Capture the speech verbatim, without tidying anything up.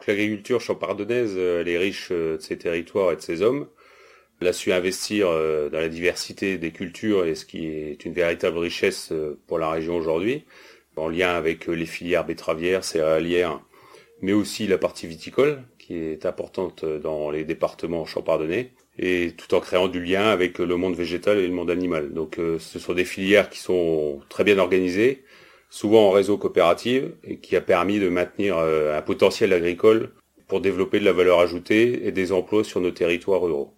que l'agriculture champardonnaise, elle est riche de ses territoires et de ses hommes. Elle a su investir dans la diversité des cultures et ce qui est une véritable richesse pour la région aujourd'hui, en lien avec les filières betteravières, céréalières, mais aussi la partie viticole, qui est importante dans les départements champardonnais, et tout en créant du lien avec le monde végétal et le monde animal. Donc ce sont des filières qui sont très bien organisées, souvent en réseau coopératif, et qui a permis de maintenir un potentiel agricole pour développer de la valeur ajoutée et des emplois sur nos territoires ruraux.